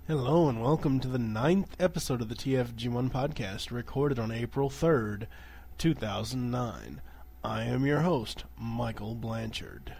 Hello and welcome to the 9th episode of the TFG1 podcast, recorded on April 3rd, 2009. I am your host, Michael Blanchard.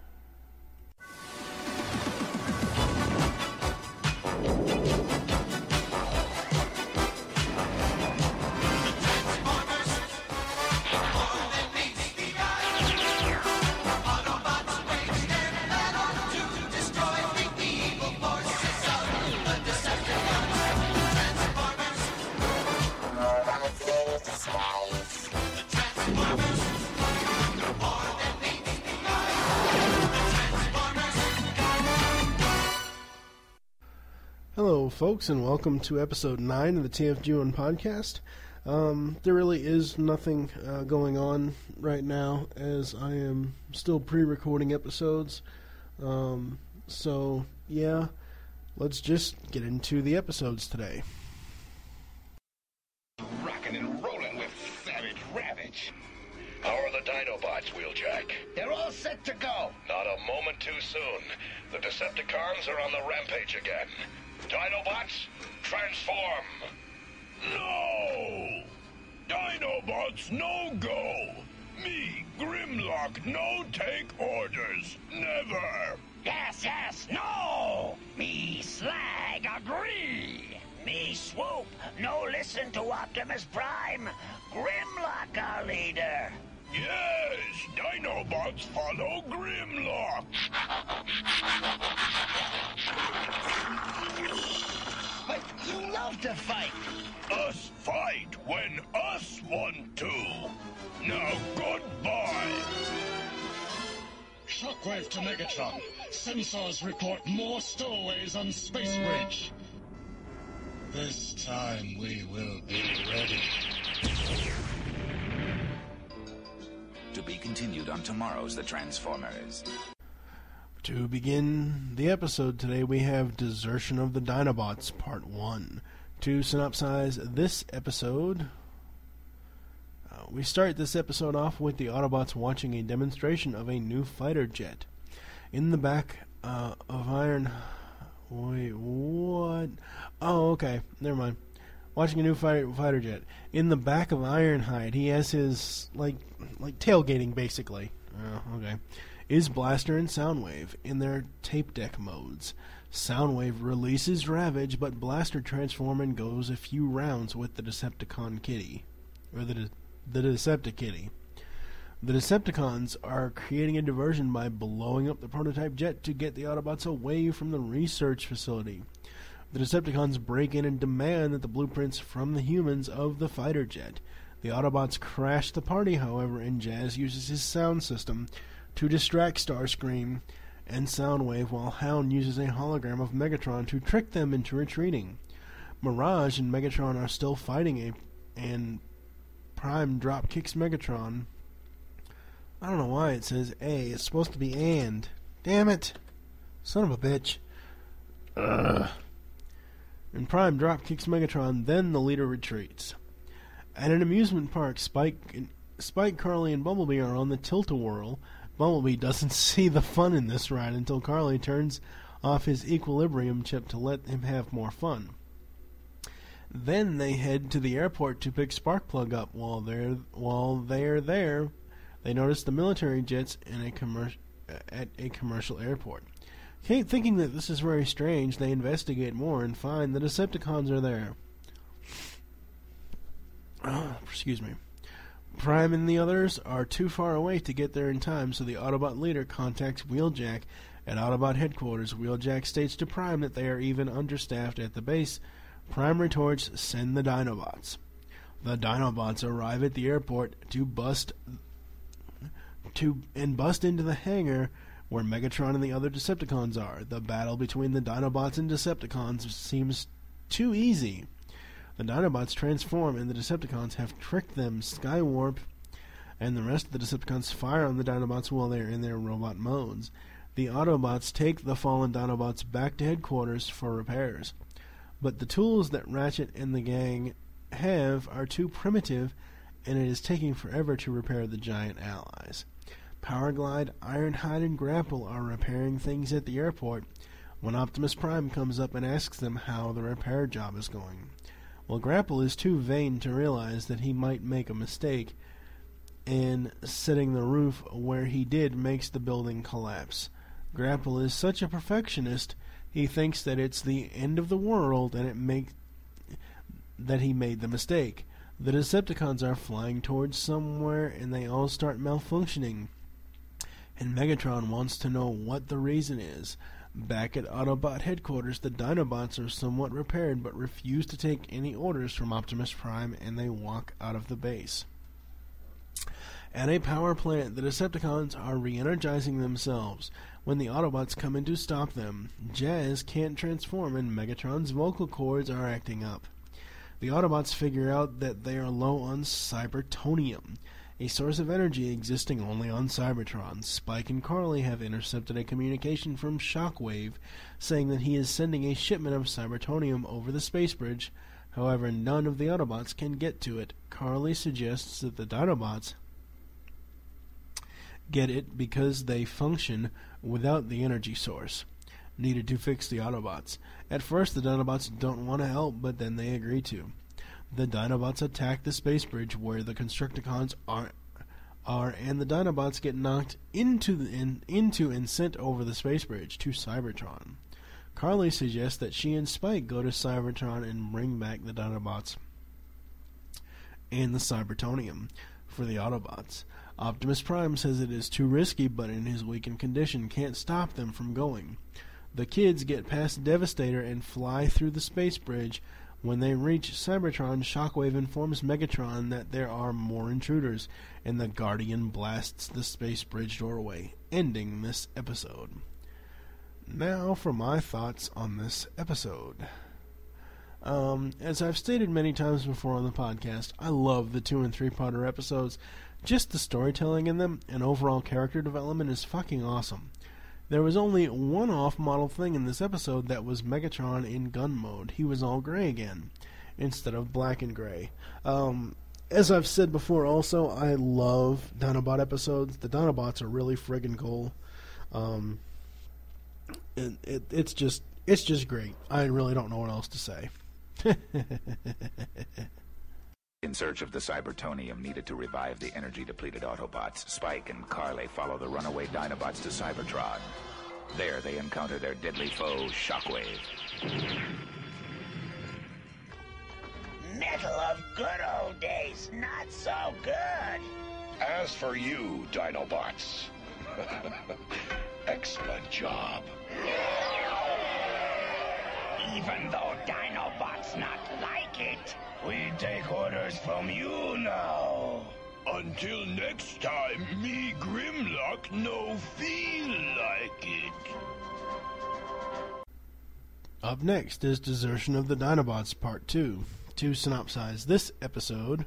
Hello, folks, and welcome to episode 9 of the TFG1 podcast. There really is nothing going on right now, as I am still pre-recording episodes. So, yeah, let's just get into the episodes today. Rockin' and rollin' with Savage Ravage. How are the Dinobots, Wheeljack? They're all set to go. Not a moment too soon. The Decepticons are on the rampage again. Dinobots, transform! No! Dinobots, no go! Me, Grimlock, no take orders. Never! Yes, no! Me, Slag, agree! Me, Swoop, no listen to Optimus Prime. Grimlock, our leader. Yes, Dinobots follow Grimlock. But you love to fight. Us fight when us want to. Now, goodbye. Shockwave to Megatron. Sensors report more stowaways on Space Bridge. This time we will be ready. To be continued on tomorrow's The Transformers. To begin the episode today, we have Desertion of the Dinobots, Part 1. To synopsize this episode, we start this episode off with the Autobots watching a demonstration of a new fighter jet. In the back of Iron... Wait, what? Oh, okay, never mind. Watching a new fighter jet. In the back of Ironhide, he has his, like tailgating, basically. Okay. Is Blaster and Soundwave in their tape deck modes. Soundwave releases Ravage, but Blaster transforms and goes a few rounds with the Decepticon Kitty. Or the Decepticitty. The Decepticons are creating a diversion by blowing up the prototype jet to get the Autobots away from the research facility. The Decepticons break in and demand that the blueprints from the humans of the fighter jet. The Autobots crash the party, however, and Jazz uses his sound system to distract Starscream and Soundwave, while Hound uses a hologram of Megatron to trick them into retreating. Mirage and Megatron are still fighting, and Prime drop kicks Megatron. I don't know why it says A. It's supposed to be and. Damn it! Son of a bitch. Ugh. And Prime drop kicks Megatron, then the leader retreats. At an amusement park, Spike, Carly, and Bumblebee are on the Tilt-A-Whirl. Bumblebee doesn't see the fun in this ride until Carly turns off his equilibrium chip to let him have more fun. Then they head to the airport to pick Sparkplug up. While they're there, they notice the military jets at a commercial airport. Thinking that this is very strange, they investigate more and find the Decepticons are there. Excuse me. Prime and the others are too far away to get there in time, so the Autobot leader contacts Wheeljack at Autobot headquarters. Wheeljack states to Prime that they are even understaffed at the base. Prime retorts, "Send the Dinobots." The Dinobots arrive at the airport to bust into the hangar where Megatron and the other Decepticons are. The battle between the Dinobots and Decepticons seems too easy. The Dinobots transform, and the Decepticons have tricked them. Skywarp and the rest of the Decepticons fire on the Dinobots while they are in their robot modes. The Autobots take the fallen Dinobots back to headquarters for repairs. But the tools that Ratchet and the gang have are too primitive, and it is taking forever to repair the giant allies. Powerglide, Ironhide, and Grapple are repairing things at the airport. when Optimus Prime comes up and asks them how the repair job is going. Well, Grapple is too vain to realize that he might make a mistake, and setting the roof where he did makes the building collapse. Grapple is such a perfectionist, he thinks that it's the end of the world and that he made the mistake. The Decepticons are flying towards somewhere and they all start malfunctioning, and Megatron wants to know what the reason is. Back at Autobot headquarters, the Dinobots are somewhat repaired but refuse to take any orders from Optimus Prime, and they walk out of the base. At a power plant, the Decepticons are re-energizing themselves. When the Autobots come in to stop them, Jazz can't transform and Megatron's vocal cords are acting up. The Autobots figure out that they are low on Cybertonium, a source of energy existing only on Cybertron. Spike and Carly have intercepted a communication from Shockwave saying that he is sending a shipment of Cybertonium over the space bridge. However, none of the Autobots can get to it. Carly suggests that the Dinobots get it because they function without the energy source needed to fix the Autobots. At first, the Dinobots don't want to help, but then they agree to. The Dinobots attack the space bridge where the Constructicons are, and the Dinobots get knocked into and sent over the space bridge to Cybertron. Carly suggests that she and Spike go to Cybertron and bring back the Dinobots and the Cybertonium for the Autobots. Optimus Prime says it is too risky, but in his weakened condition can't stop them from going. The kids get past Devastator and fly through the space bridge. When they reach Cybertron, Shockwave informs Megatron that there are more intruders, and the Guardian blasts the space bridge doorway, ending this episode. Now for my thoughts on this episode. As I've stated many times before on the podcast, I love the 2 and 3-parter episodes. Just the storytelling in them and overall character development is fucking awesome. There was only one off-model thing in this episode, that was Megatron in gun mode. He was all gray again, instead of black and gray. As I've said before also, I love Dinobot episodes. The Dinobots are really friggin' cool. It's just great. I really don't know what else to say. In search of the Cybertonium needed to revive the energy-depleted Autobots, Spike and Carly follow the runaway Dinobots to Cybertron. There they encounter their deadly foe, Shockwave. Metal of good old days, not so good. As for you, Dinobots, excellent job. Even though Dinobots not like it, we take orders from you now. Until next time, me Grimlock no feel like it. Up next is Desertion of the Dinobots Part 2. To synopsize this episode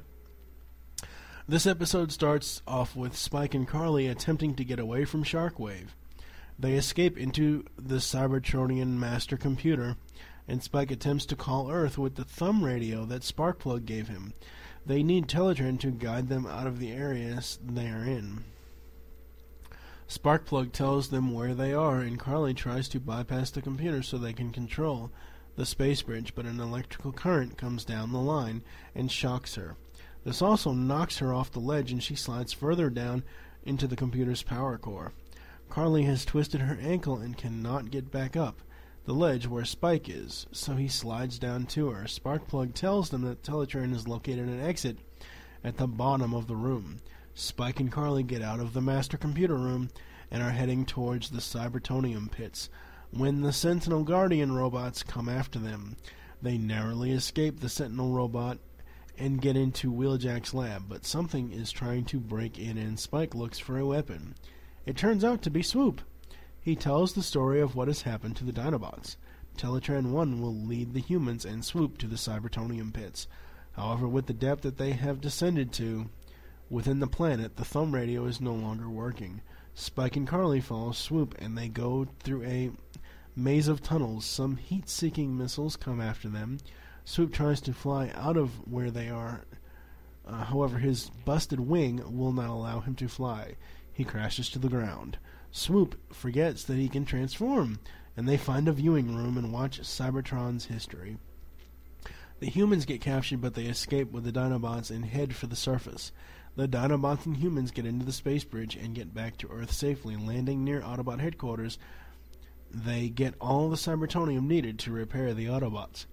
starts off with Spike and Carly attempting to get away from Shockwave. They escape into the Cybertronian master computer, and Spike attempts to call Earth with the thumb radio that Sparkplug gave him. They need Teletran to guide them out of the areas they are in. Sparkplug tells them where they are, and Carly tries to bypass the computer so they can control the space bridge, but an electrical current comes down the line and shocks her. This also knocks her off the ledge, and she slides further down into the computer's power core. Carly has twisted her ankle and cannot get back up the ledge where Spike is, so he slides down to her. Sparkplug tells them that Teletran has located an exit at the bottom of the room. Spike and Carly get out of the master computer room and are heading towards the Cybertonium pits when the Sentinel Guardian robots come after them. They narrowly escape the Sentinel robot and get into Wheeljack's lab, but something is trying to break in and Spike looks for a weapon. It turns out to be Swoop. He tells the story of what has happened to the Dinobots. Teletran 1 will lead the humans and Swoop to the Cybertonium pits. However, with the depth that they have descended to within the planet, the thumb radio is no longer working. Spike and Carly follow Swoop, and they go through a maze of tunnels. Some heat-seeking missiles come after them. Swoop tries to fly out of where they are. However, his busted wing will not allow him to fly. He crashes to the ground. Swoop forgets that he can transform and they find a viewing room and watch Cybertron's history. The humans get captured, but they escape with the Dinobots and head for the surface. The Dinobots and humans get into the space bridge and get back to Earth safely, landing near Autobot headquarters. They get all the Cybertonium needed to repair the Autobots.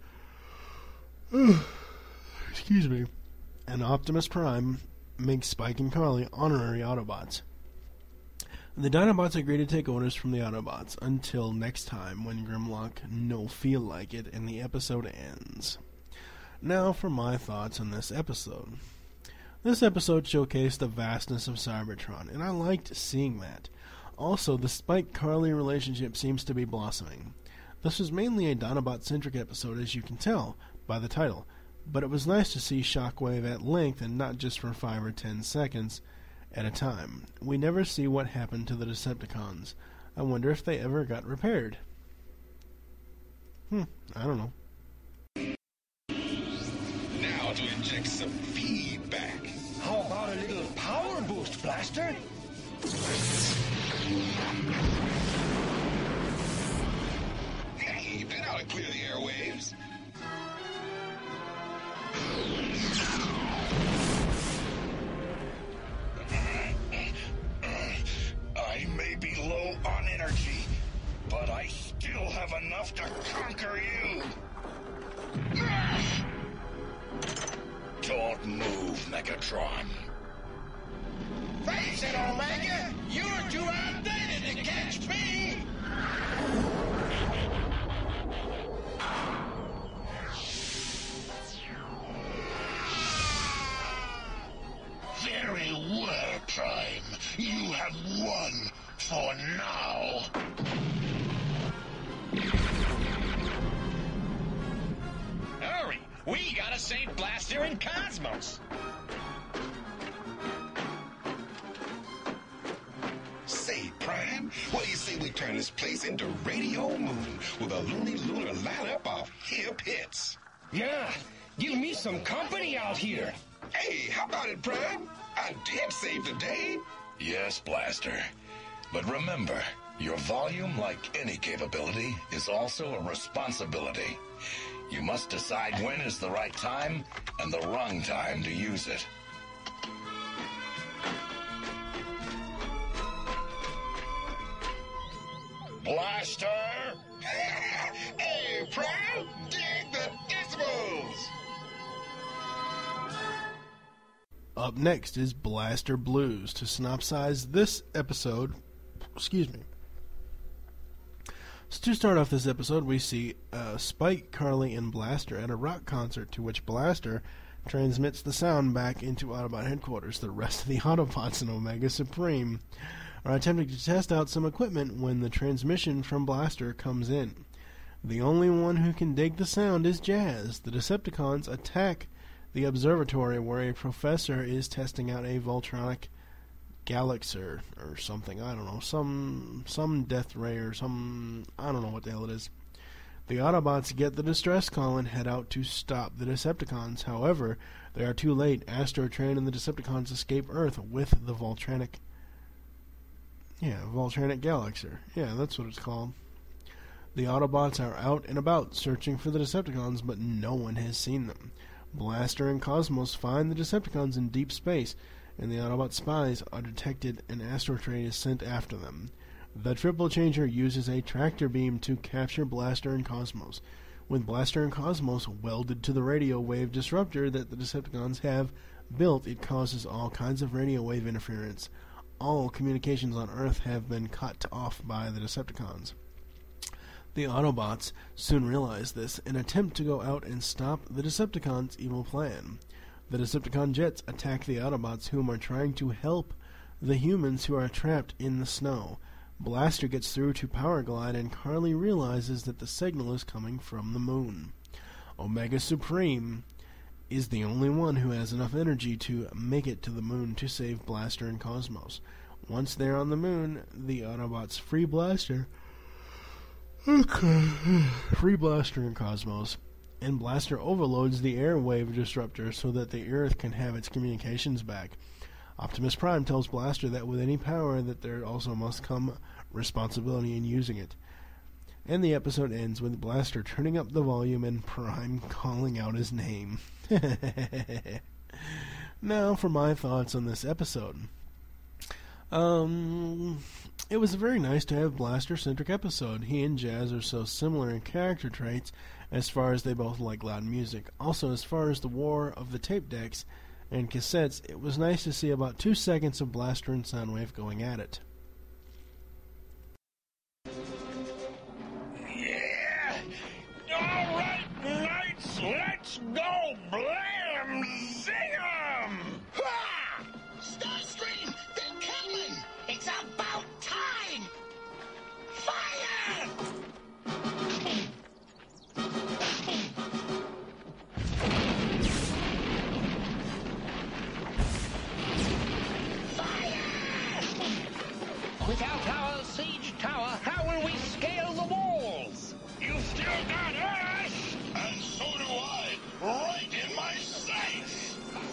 Excuse me. And Optimus Prime makes Spike and Carly honorary Autobots. The Dinobots agree to take orders from the Autobots until next time when Grimlock no feel like it and the episode ends. Now for my thoughts on this episode. This episode showcased the vastness of Cybertron, and I liked seeing that. Also, the Spike-Carly relationship seems to be blossoming. This was mainly a Dinobot-centric episode, as you can tell by the title, but it was nice to see Shockwave at length and not just for 5 or 10 seconds at a time. We never see what happened to the Decepticons. I wonder if they ever got repaired. I don't know. Now to inject some feedback. How about a little power boost, Blaster? Hey, that ought to clear the airwaves. I may be low on energy, but I still have enough to conquer you. Don't move, Megatron. Face it, Omega! You're too outdated to catch me! Very well, Prime. You have won for now. Hurry! We gotta save Blaster and Cosmos! Say, Prime, what do you say we turn this place into Radio Moon with a loony lunar lineup of hip hits? Yeah, give me some company out here! Hey, how about it, Prime? I did save the day. Yes, Blaster. But remember, your volume, like any capability, is also a responsibility. You must decide when is the right time and the wrong time to use it. Blaster! Hey, Prime, dig the decibels! Up next is Blaster Blues. To synopsize this episode, So to start off this episode, we see Spike, Carly, and Blaster at a rock concert to which Blaster transmits the sound back into Autobot headquarters. The rest of the Autobots and Omega Supreme are attempting to test out some equipment when the transmission from Blaster comes in. The only one who can dig the sound is Jazz. The Decepticons attack the observatory where a professor is testing out a Voltronic Galaxer or something. I don't know. Some death ray or some... I don't know what the hell it is. The Autobots get the distress call and head out to stop the Decepticons. However, they are too late. Astrotrain and the Decepticons escape Earth with the Voltronic Galaxer. Yeah, that's what it's called. The Autobots are out and about searching for the Decepticons, but no one has seen them. Blaster and Cosmos find the Decepticons in deep space, and the Autobot spies are detected and Astrotrain is sent after them. The Triple Changer uses a tractor beam to capture Blaster and Cosmos. With Blaster and Cosmos welded to the radio wave disruptor that the Decepticons have built, it causes all kinds of radio wave interference. All communications on Earth have been cut off by the Decepticons. The Autobots soon realize this and attempt to go out and stop the Decepticons' evil plan. The Decepticon jets attack the Autobots, whom are trying to help the humans who are trapped in the snow. Blaster gets through to Power Glide, and Carly realizes that the signal is coming from the moon. Omega Supreme is the only one who has enough energy to make it to the moon to save Blaster and Cosmos. Once they're on the moon, the Autobots free Blaster and Cosmos, and Blaster overloads the airwave disruptor so that the Earth can have its communications back. Optimus Prime tells Blaster that with any power that there also must come responsibility in using it. And the episode ends with Blaster turning up the volume and Prime calling out his name. Now for my thoughts on this episode. It was very nice to have a Blaster-centric episode. He and Jazz are so similar in character traits as far as they both like loud music. Also, as far as the war of the tape decks and cassettes, it was nice to see about 2 seconds of Blaster and Soundwave going at it. Yeah! All right, knights, let's go blam zing 'em! Ha! Starscream, they're coming! It's about time! Fire! Without our siege tower, how will we scale the walls? You've still got us! And so do I, right in my sights.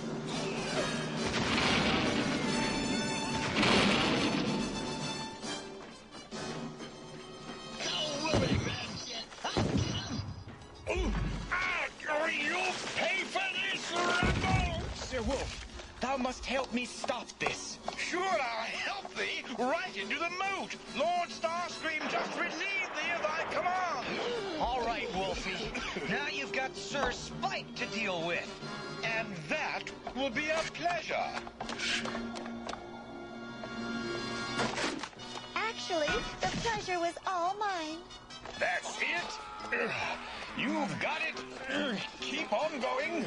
No worry, Ramjet. I'll get 'em. You'll pay for this, Rumble! Sir Wolf, thou must help me stop this. Sure, I'll help thee right into the moat. Lord Starscream just relieved thee of thy command. All right, Wolfie. Now you've got Sir Spike to deal with. And that will be a pleasure. Actually, the pleasure was all mine. That's it. You've got it. Keep on going.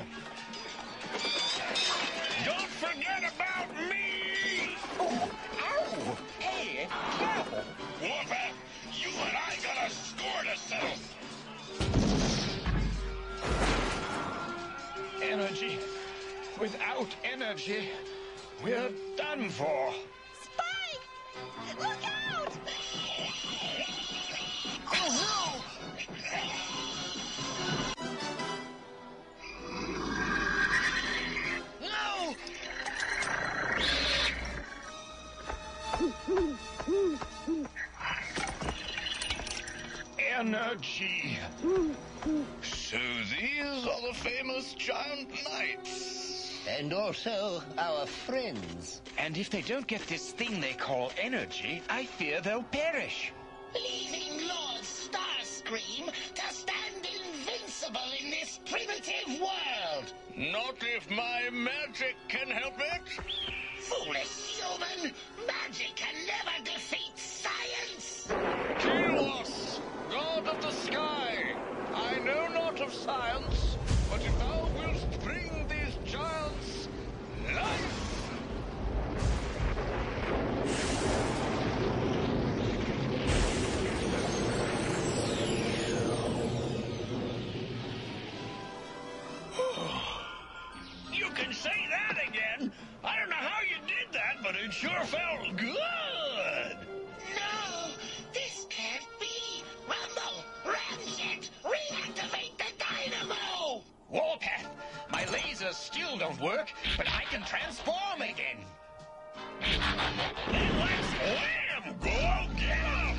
Don't forget about me! Oh, ow! Hey, ow! Warpath, you and I got a score to settle. Energy. Without energy, we're done for. Spike! Look out! Oh, no! No! Energy. So these are the famous giant knights. And also our friends. And if they don't get this thing they call energy, I fear they'll perish. Leaving Lord Starscream to stand invincible in this primitive world. Not if my magic can help it. Foolish human! Magic can never defeat science! Telos, god of the sky, I know not of science, but if thou wilt bring these giants life. You can say that again. I don't know how you did that, but it sure felt good. No! This can't be! Rumble! Ramjet! Reactivate the dynamo! Warpath, my lasers still don't work, but I can transform again. Then let's wham! Go get 'em!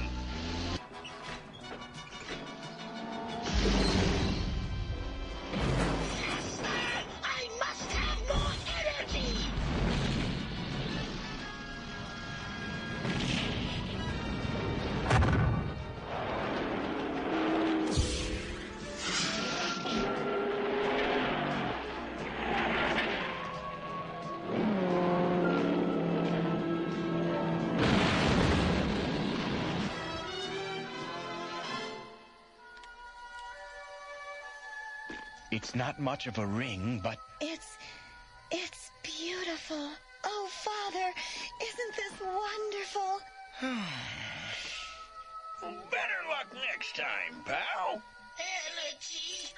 Faster! I must have more energy! It's not much of a ring, but It's beautiful. Oh, Father, isn't this wonderful? Better luck next time, pal. Energy!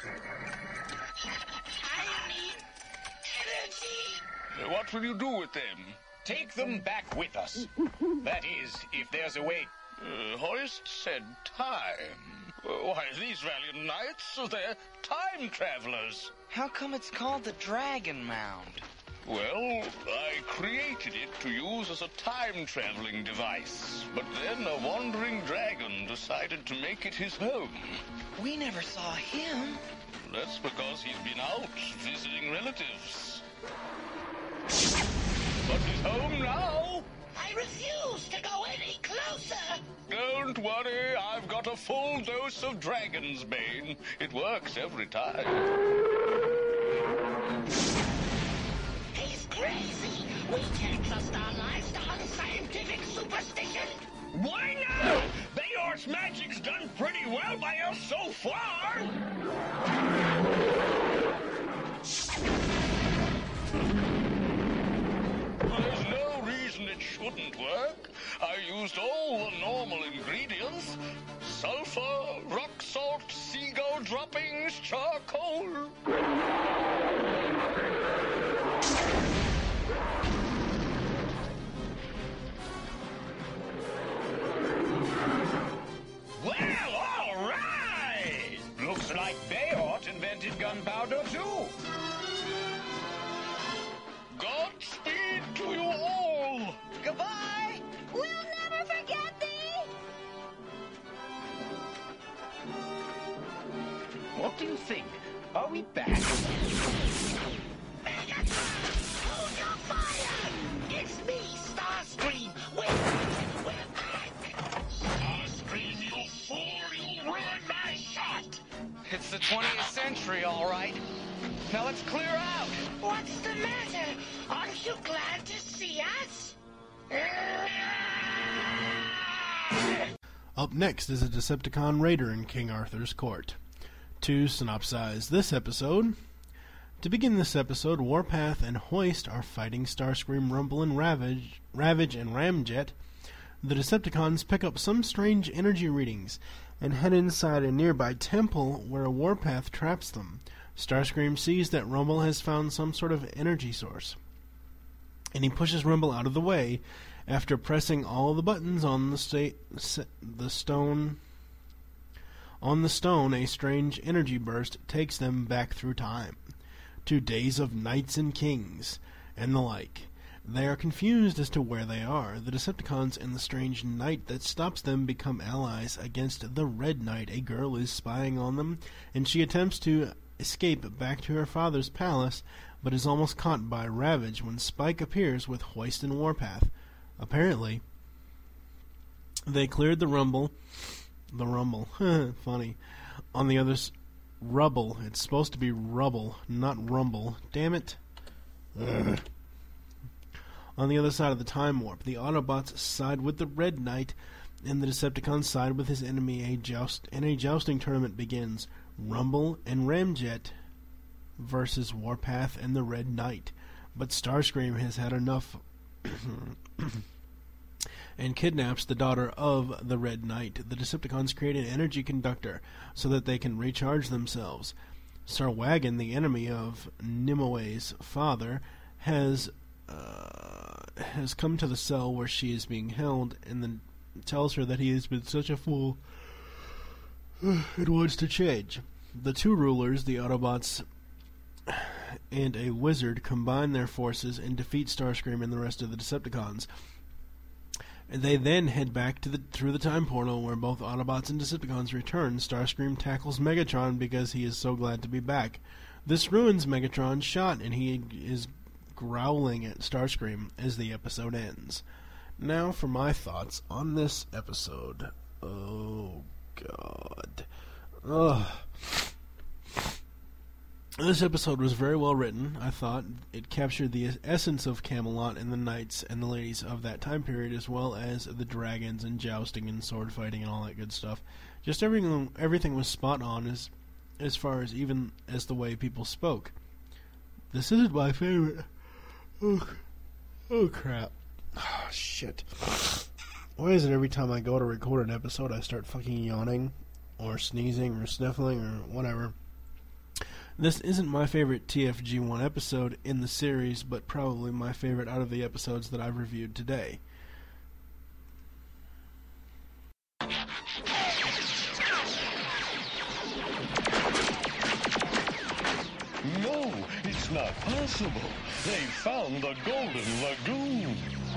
I need energy! What will you do with them? take them back with us. That is, if there's a way. Hoist said time. Why, these valiant knights, they're time travelers. How come it's called the Dragon Mound? Well, I created it to use as a time-traveling device, but then a wandering dragon decided to make it his home. We never saw him. That's because he's been out visiting relatives. But he's home now. I refuse to go any closer. Don't worry, I've got a full dose of Dragon's Bane. It works every time. He's crazy. We can't trust our lives to unscientific superstition. Why not? Bayor's magic's done pretty well by us so far. There's no reason it shouldn't work. I used all the normal ingredients. Sulfur, rock salt, seagull droppings, charcoal. Well, all right. Looks like Bayort invented gunpowder, too. Godspeed to you all. Goodbye. We'll never forget thee! What do you think? Are we back? Hold your fire! It's me, Starscream. We're back. Starscream, you fool! You ruined my shot! It's the 20th century, all right. Now let's clear out. What's the matter? Aren't you glad to see us? Up next is a Decepticon raider in King Arthur's court. To synopsize this episode. To begin this episode, Warpath and Hoist are fighting Starscream, Rumble, and Ravage and Ramjet. The Decepticons pick up some strange energy readings and head inside a nearby temple where Warpath traps them. Starscream sees that Rumble has found some sort of energy source, and he pushes Rumble out of the way. After pressing all the buttons on the stone, a strange energy burst takes them back through time, to days of knights and kings, and the like. They are confused as to where they are. The Decepticons and the strange knight that stops them become allies against the Red Knight. A girl is spying on them, and she attempts to escape back to her father's palace, but is almost caught by Ravage when Spike appears with Hoist and Warpath. Apparently, they cleared the Rumble, funny, on the other's rubble. It's supposed to be rubble, not rumble. Damn it. Ugh. On the other side of the time warp, the Autobots side with the Red Knight, and the Decepticons side with his enemy. A jousting tournament begins. Rumble and Ramjet versus Warpath and the Red Knight. But Starscream has had enough and kidnaps the daughter of the Red Knight. The Decepticons create an energy conductor so that they can recharge themselves. Sarwagon, the enemy of Nimoe's father, has come to the cell where she is being held, and then tells her that he has been such a fool and wants to change. The two rulers, the Autobots and a wizard, combine their forces and defeat Starscream and the rest of the Decepticons. They then head back through the time portal where both Autobots and Decepticons return. Starscream tackles Megatron because he is so glad to be back. This ruins Megatron's shot, and he is growling at Starscream as the episode ends. Now for my thoughts on this episode. Oh, God. Ugh. This episode was very well written. I thought it captured the essence of Camelot and the knights and the ladies of that time period, as well as the dragons and jousting and sword fighting and all that good stuff. Just everything was spot on as far as even as the way people spoke. This isn't my favorite. Oh crap. Oh, shit. Why is it every time I go to record an episode I start fucking yawning or sneezing or sniffling or whatever? This isn't my favorite TFG1 episode in the series, but probably my favorite out of the episodes that I've reviewed today. No, it's That's not possible. They found the Golden Lagoon.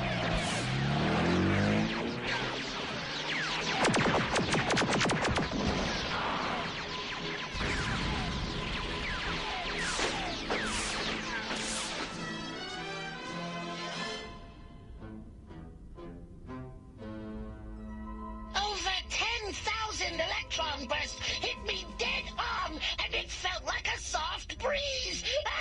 Over 10,000 electron bursts hit me dead on, and it felt like a soft breeze.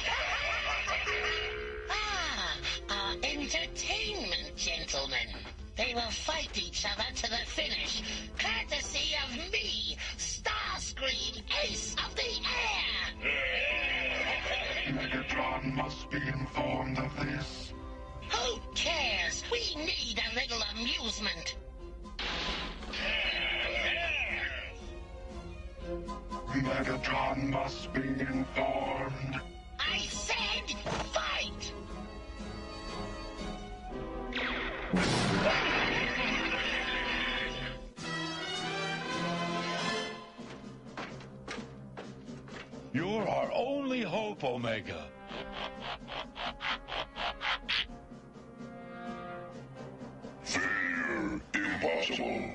Entertainment, gentlemen. They will fight each other to the finish, courtesy of me, Starscream, Ace of the Air. Megatron must be informed of this. Who cares? We need a little amusement. Megatron must be informed. I said fight! You're our only hope, Omega. Failure impossible.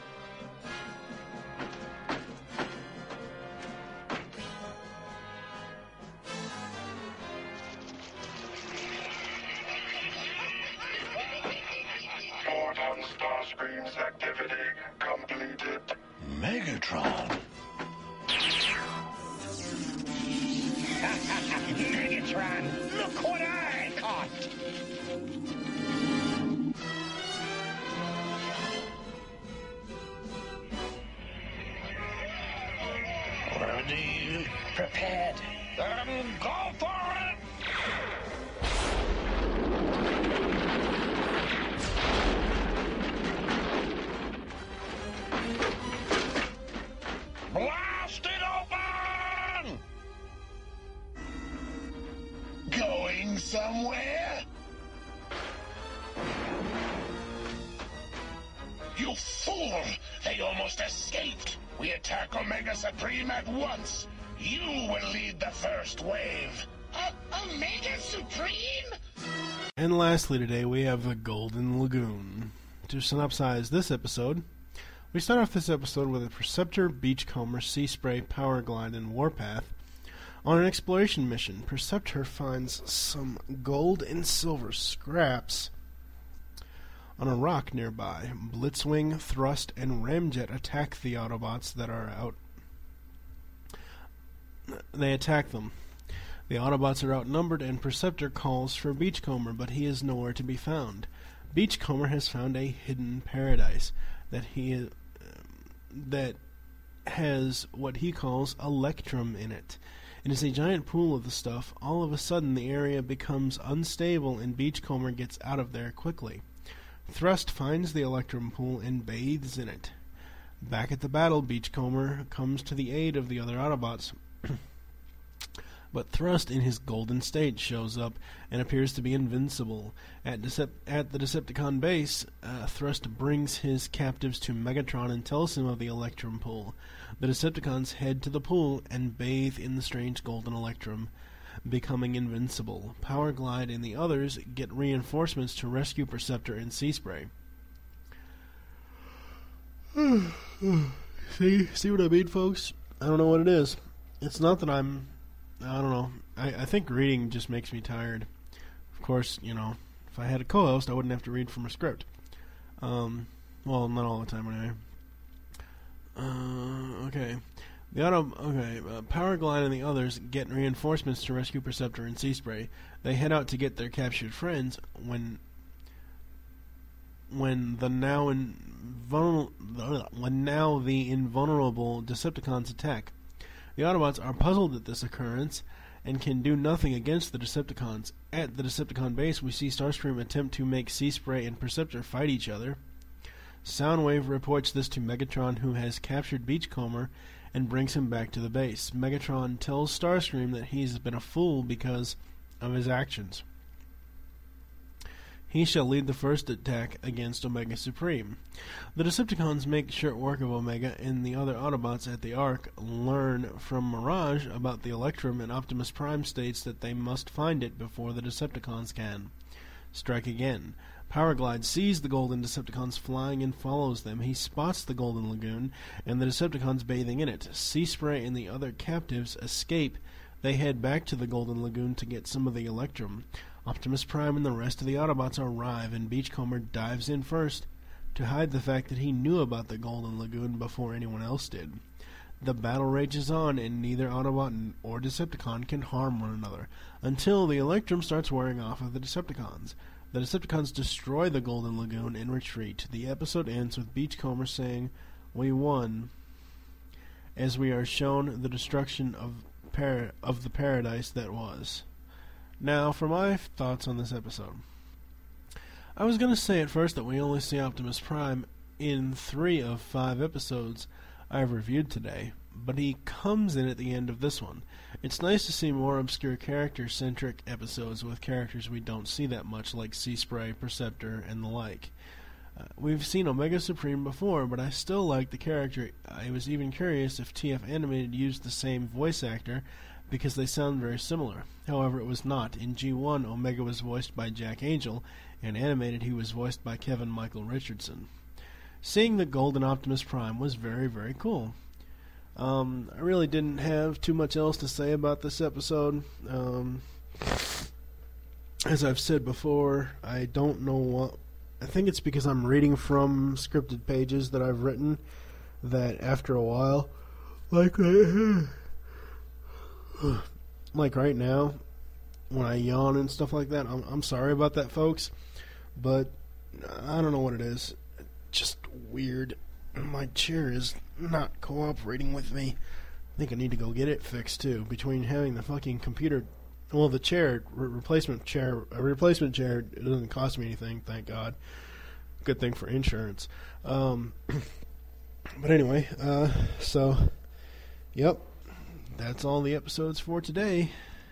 Report on Starscream's activity completed. Megatron. Megatron, look what I caught! Ready? Prepared. Then go for it! Blast it open! Going somewhere? You fool! They almost escaped! We attack Omega Supreme at once! You will lead the first wave! Omega Supreme? And lastly today, we have the Golden Lagoon. To synopsize this episode, we start off this episode with a Perceptor, Beachcomber, Sea Spray, Power Glide, and Warpath on an exploration mission. Perceptor finds some gold and silver scraps on a rock nearby. Blitzwing, Thrust, and Ramjet attack the Autobots that are out. They attack them. The Autobots are outnumbered, and Perceptor calls for Beachcomber, but he is nowhere to be found. Beachcomber has found a hidden paradise that has what he calls Electrum in it. It is a giant pool of the stuff. All of a sudden, the area becomes unstable, and Beachcomber gets out of there quickly. Thrust finds the Electrum pool and bathes in it. Back at the battle, Beachcomber comes to the aid of the other Autobots. But Thrust, in his golden state, shows up and appears to be invincible. At the Decepticon base, Thrust brings his captives to Megatron and tells him of the Electrum pool. The Decepticons head to the pool and bathe in the strange golden Electrum, becoming invincible. Power Glide and the others get reinforcements to rescue Perceptor and Sea Spray. See what I mean, folks? I don't know what it is. It's not that I don't know. I think reading just makes me tired. Of course, if I had a co-host, I wouldn't have to read from a script. Well, not all the time anyway. Okay. Power Glide and the others get reinforcements to rescue Perceptor and Sea Spray. They head out to get their captured friends when the now the invulnerable Decepticons attack. The Autobots are puzzled at this occurrence and can do nothing against the Decepticons. At the Decepticon base, we see Starscream attempt to make Sea Spray and Perceptor fight each other. Soundwave reports this to Megatron, who has captured Beachcomber and brings him back to the base. Megatron tells Starscream that he's been a fool because of his actions. He shall lead the first attack against Omega Supreme. The Decepticons make short work of Omega, and the other Autobots at the Ark learn from Mirage about the Electrum, and Optimus Prime states that they must find it before the Decepticons can. Strike again. Powerglide sees the Golden Decepticons flying and follows them. He spots the Golden Lagoon and the Decepticons bathing in it. Seaspray and the other captives escape. They head back to the Golden Lagoon to get some of the Electrum. Optimus Prime and the rest of the Autobots arrive, and Beachcomber dives in first to hide the fact that he knew about the Golden Lagoon before anyone else did. The battle rages on, and neither Autobot or Decepticon can harm one another, until the Electrum starts wearing off of the Decepticons. The Decepticons destroy the Golden Lagoon and retreat. The episode ends with Beachcomber saying, "We won," as we are shown the destruction of the paradise that was. Now, for my thoughts on this episode. I was going to say at first that we only see Optimus Prime in 3 of 5 episodes I've reviewed today, but he comes in at the end of this one. It's nice to see more obscure character-centric episodes with characters we don't see that much, like Seaspray, Perceptor, and the like. We've seen Omega Supreme before, but I still like the character. I was even curious if TF Animated used the same voice actor, because they sound very similar. However, it was not. In G1, Omega was voiced by Jack Angel, and Animated he was voiced by Kevin Michael Richardson. Seeing the Golden Optimus Prime was very, very cool. I really didn't have too much else to say about this episode. As I've said before, I don't know what... I think it's because I'm reading from scripted pages that I've written, that after a while, like right now, when I yawn and stuff like that, I'm sorry about that, folks, but I don't know what it is. Just weird. My chair is not cooperating with me. I think I need to go get it fixed, too. Between having the fucking computer... Well, the chair, a replacement chair, it doesn't cost me anything, thank God. Good thing for insurance. But anyway, so, yep. That's all the episodes for today.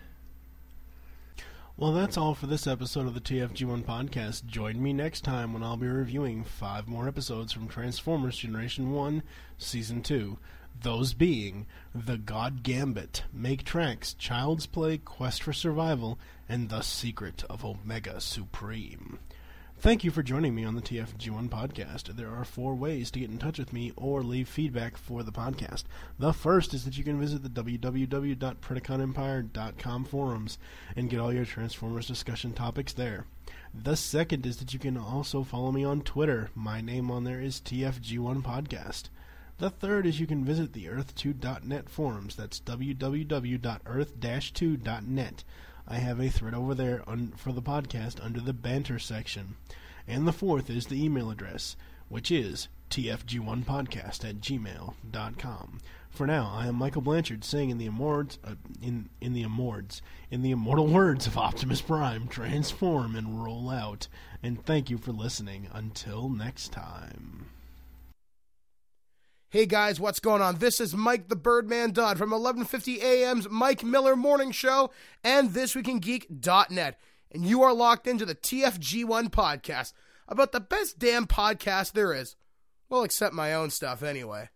Well, that's all for this episode of the TFG1 podcast. Join me next time when I'll be reviewing 5 more episodes from Transformers Generation 1, Season 2. Those being The God Gambit, Make Tracks, Child's Play, Quest for Survival, and The Secret of Omega Supreme. Thank you for joining me on the TFG1 podcast. There are 4 ways to get in touch with me or leave feedback for the podcast. The first is that you can visit the www.PredaconEmpire.com forums and get all your Transformers discussion topics there. The second is that you can also follow me on Twitter. My name on there is TFG1 Podcast. The third is you can visit the Earth2.net forums. That's www.earth-2.net. I have a thread over there for the podcast under the banter section. And the fourth is the email address, which is tfg1podcast@gmail.com. For now, I am Michael Blanchard saying in the immortal words of Optimus Prime, transform and roll out. And thank you for listening. Until next time. Hey guys, what's going on? This is Mike the Birdman Dodd from 1150 AM's Mike Miller Morning Show and ThisWeekInGeek.net. And you are locked into the TFG1 podcast, about the best damn podcast there is. Well, except my own stuff anyway.